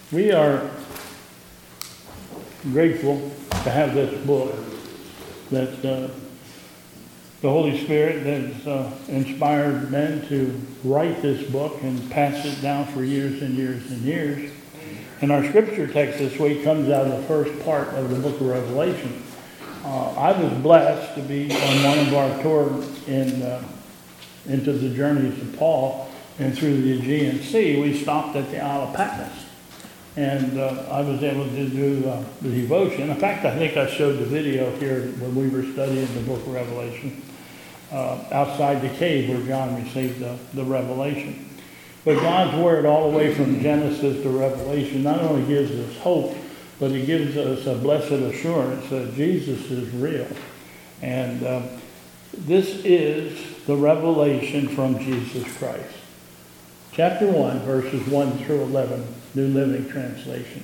We are grateful to have this book that the Holy Spirit has inspired men to write this book and pass it down for years and years and years. And our scripture text this week comes out of the first part of the book of Revelation. I was blessed to be on one of our tours into the journeys of Paul and through the Aegean Sea. We stopped at the Isle of Patmos. And I was able to do the devotion. In fact, I think I showed the video here when we were studying the book of Revelation outside the cave where John received the revelation. But God's word all the way from Genesis to Revelation not only gives us hope, but it gives us a blessed assurance that Jesus is real. And this is the revelation from Jesus Christ. Chapter 1, verses 1 through 11. New Living Translation.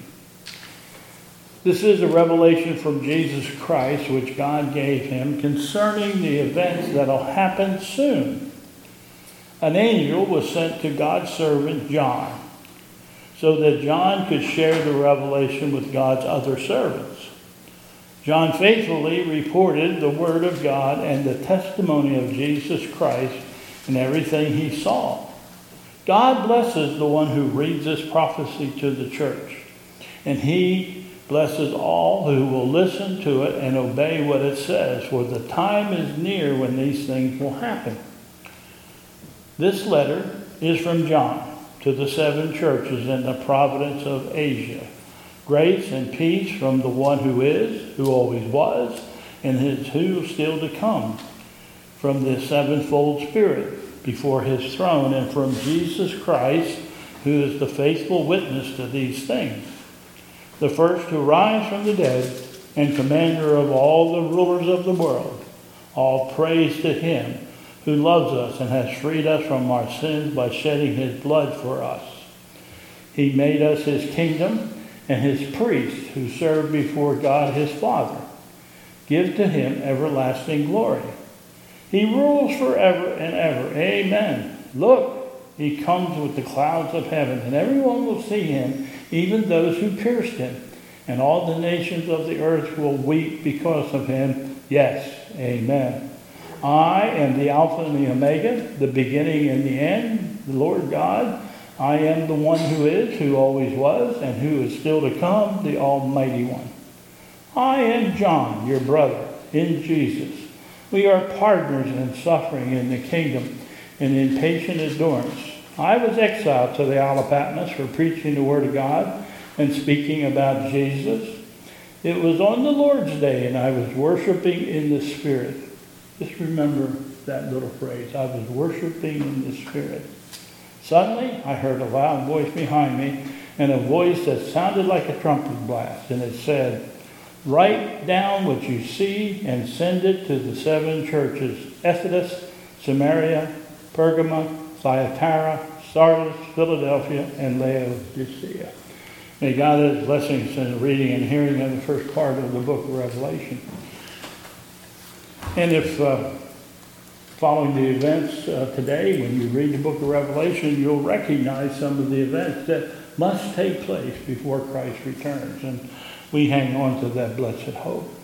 This is a revelation from Jesus Christ which God gave him concerning the events that will happen soon. An angel was sent to God's servant John so that John could share the revelation with God's other servants. John faithfully reported the word of God and the testimony of Jesus Christ and everything he saw. God blesses the one who reads this prophecy to the church, and he blesses all who will listen to it and obey what it says, for the time is near when these things will happen. This letter is from John to the 7 churches in the province of Asia. Grace and peace from the one who is, who always was, and who is still to come, from the sevenfold Spirit before his throne, and from Jesus Christ, who is the faithful witness to these things, the first to rise from the dead and commander of all the rulers of the world. All praise to him who loves us and has freed us from our sins by shedding his blood for us. He made us his kingdom and his priests who serve before God his Father. Give to him everlasting glory. He rules forever and ever. Amen. Look, he comes with the clouds of heaven, and everyone will see him, even those who pierced him. And all the nations of the earth will weep because of him. Yes, amen. I am the Alpha and the Omega, the beginning and the end, the Lord God. I am the one who is, who always was, and who is still to come, the Almighty One. I am John, your brother, in Jesus. We are partners in suffering in the kingdom and in patient endurance. I was exiled to the Isle of Patmos for preaching the word of God and speaking about Jesus. It was on the Lord's day, and I was worshiping in the Spirit. Just remember that little phrase. I was worshiping in the Spirit. Suddenly, I heard a loud voice behind me, and a voice that sounded like a trumpet blast, and it said, "Write down what you see and send it to the 7 churches, Ephesus, Samaria, Pergama, Thyatira, Sardis, Philadelphia, and Laodicea." May God add his blessings in the reading and hearing of the first part of the book of Revelation. And if following the events today, when you read the book of Revelation, you'll recognize some of the events that must take place before Christ returns. And we hang on to that blessed hope.